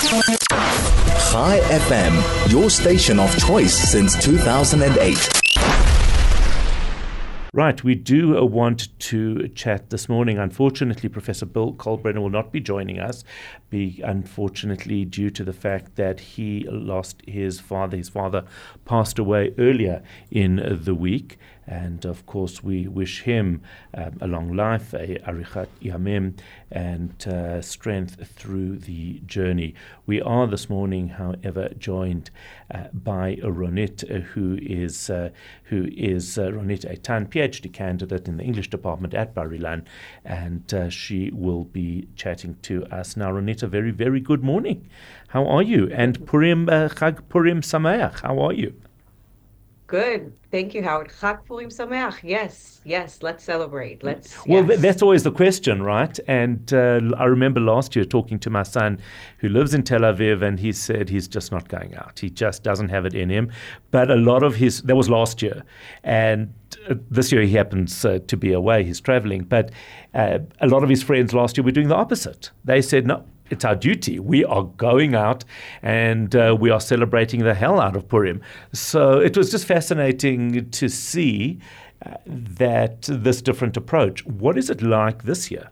Chai FM, your station of choice since 2008. Right, we do want to chat this morning. Unfortunately, Professor Bill Kolbrenner will not be joining us, unfortunately due to the fact that he lost his father. His father passed away earlier in the week. And of course, we wish him a long life, a arichat yamim, and strength through the journey. We are this morning, however, joined by Ronit, who is Ronit Eitan, PhD candidate in the English department at Bar Ilan, and she will be chatting to us now. Ronit, a very, very good morning. How are you? And Chag Purim Sameach. How are you? Good. Thank you, Howard. Chag Purim Sameach. Yes. Let's celebrate. Well, that's always the question, right? And I remember last year talking to my son who lives in Tel Aviv, and he said he's just not going out. He just doesn't have it in him. But a lot of that was last year. And this year he happens to be away. He's traveling. But a lot of his friends last year were doing the opposite. They said, no, it's our duty. We are going out and we are celebrating the hell out of Purim. So it was just fascinating to see that this different approach. What is it like this year?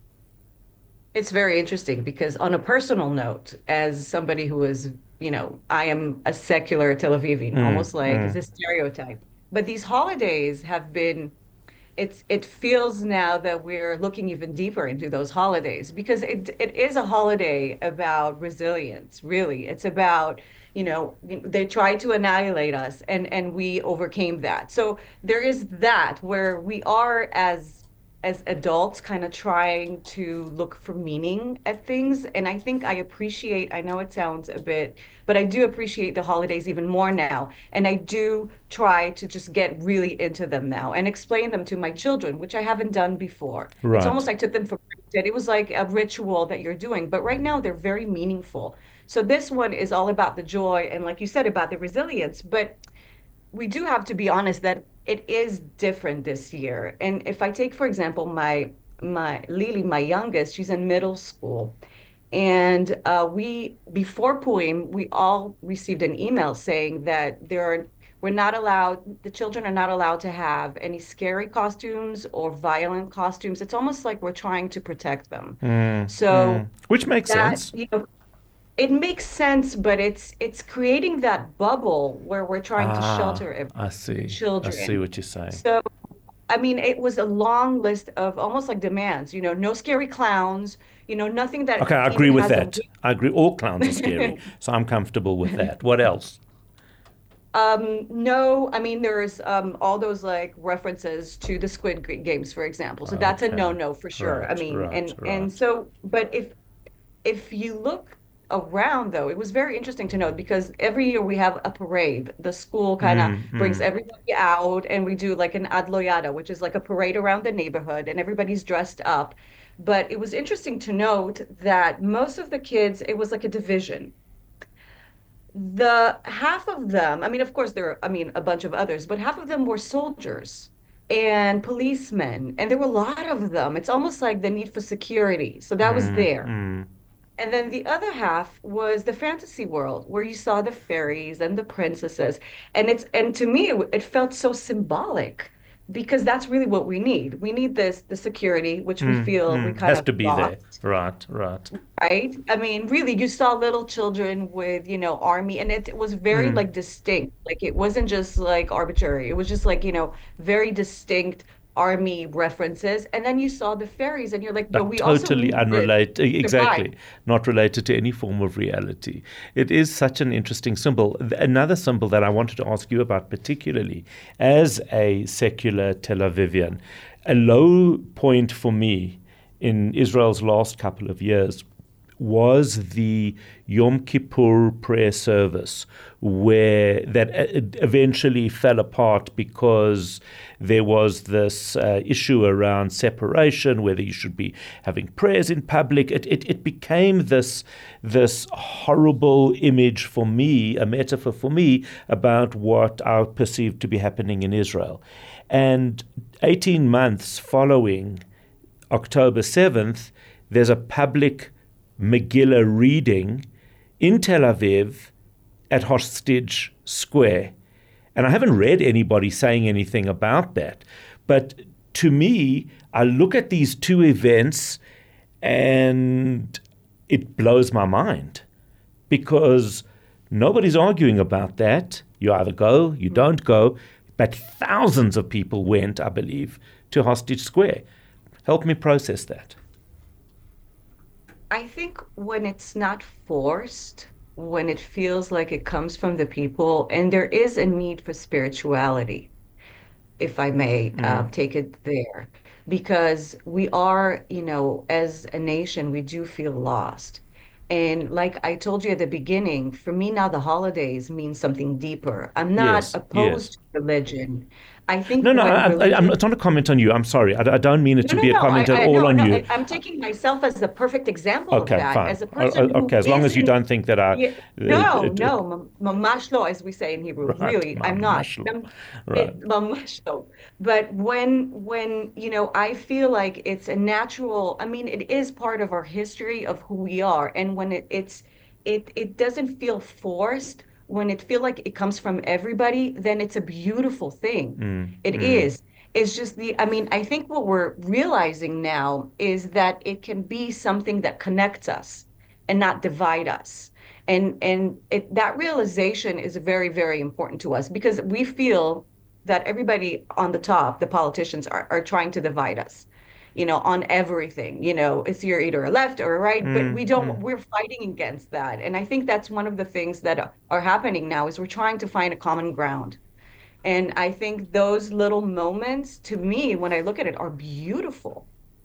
It's very interesting because on a personal note, as somebody who is, I am a secular Tel Avivian, almost like it's a stereotype. But these holidays have been, it feels now that we're looking even deeper into those holidays because it is a holiday about resilience, really. It's about, they tried to annihilate us and we overcame that. So there is that where we are as adults kind of trying to look for meaning at things. And I think I know it sounds a bit, but I do appreciate the holidays even more now. And I do try to just get really into them now and explain them to my children, which I haven't done before. Right. It's almost like I took them for granted. It was like a ritual that you're doing, but right now they're very meaningful. So this one is all about the joy and, like you said, about the resilience. But we do have to be honest that it is different this year. And if I take, for example, my Lily, my youngest, she's in middle school. And before Purim, we all received an email saying that the children are not allowed to have any scary costumes or violent costumes. It's almost like we're trying to protect them. Which makes sense. It makes sense, but it's creating that bubble where we're trying to shelter children. I see what you're saying. So, it was a long list of almost like demands, no scary clowns, nothing that... Okay, I agree with that. I agree. All clowns are scary, so I'm comfortable with that. What else? No, there's all those like references to the Squid Games, for example. So that's a no-no for sure. Right. And so, but if you look around, though, it was very interesting to note because every year we have a parade. The school kind of brings everybody out and we do like an Adloyada, which is like a parade around the neighborhood and everybody's dressed up. But it was interesting to note that most of the kids, it was like a division. The half of them, of course there are, a bunch of others, but half of them were soldiers and policemen. And there were a lot of them. It's almost like the need for security. So that was there. And then the other half was the fantasy world where you saw the fairies and the princesses. And to me, it felt so symbolic because that's really what we need. We need the security, which we feel we kind has of to be lost. there. Right. Right? Really, you saw little children with, army, and it was very like distinct. Like it wasn't just like arbitrary. It was just like, very distinct army references, and then you saw the fairies and you're like, no, we totally also unrelated, exactly, not related to any form of reality. It is such an interesting symbol. Another symbol that I wanted to ask you about, particularly as a secular Tel Avivian, a low point for me in Israel's last couple of years was the Yom Kippur prayer service, where that eventually fell apart because there was this issue around separation, whether you should be having prayers in public. It became this horrible image for me, a metaphor for me, about what I perceived to be happening in Israel. And 18 months following October 7th, there's a public Megillah reading in Tel Aviv at Hostage Square. And I haven't read anybody saying anything about that. But to me, I look at these two events and it blows my mind because nobody's arguing about that. You either go, you don't go. But thousands of people went, I believe, to Hostage Square. Help me process that. I think when it's not forced, when it feels like it comes from the people, and there is a need for spirituality, if I may take it there, because we are, as a nation, we do feel lost. And like I told you at the beginning, for me now the holidays mean something deeper. I'm not opposed to religion. I think No, religion... it's not a comment on you. I'm sorry. I don't mean it to be a comment at all on you. I'm taking myself as the perfect example of that. Fine. As a person okay, as long as you don't think that I... mamash lo, as we say in Hebrew. Right, really, I'm not. Mamash lo. But when I feel like it's a natural, it is part of our history of who we are. And when it doesn't feel forced, when it feels like it comes from everybody, then it's a beautiful thing. It is. It's just I think what we're realizing now is that it can be something that connects us and not divide us. And that realization is very, very important to us because we feel that everybody on the top, the politicians, are trying to divide us. On everything, it's you're either a left or a right, but we're fighting against that. And I think that's one of the things that are happening now is we're trying to find a common ground. And I think those little moments, to me, when I look at it, are beautiful.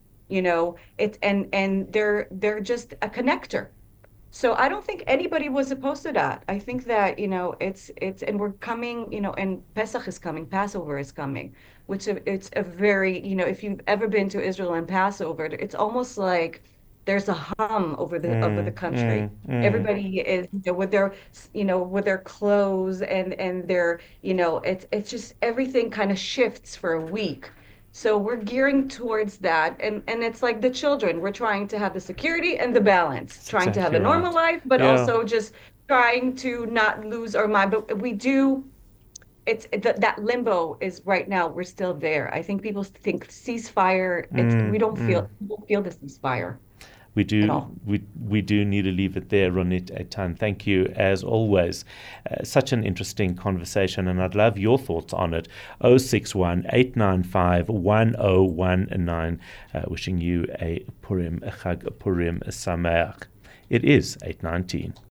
And they're just a connector. So I don't think anybody was opposed to that. I think that, it's and we're coming, and Pesach is coming, Passover is coming, which it's a very, if you've ever been to Israel and Passover, it's almost like there's a hum over the country. Everybody is, with their clothes and their, it's just everything kind of shifts for a week. So we're gearing towards that. And it's like the children, we're trying to have the security and the balance, trying to have a normal life, but also just trying to not lose our mind. But we do, that limbo is right now, we're still there. I think people think ceasefire, we don't feel the ceasefire. We do need to leave it there, Ronit Eitan. Thank you, as always. Such an interesting conversation, and I'd love your thoughts on it. 061-895-1019. Wishing you a Chag Purim Sameach. It is 8:19.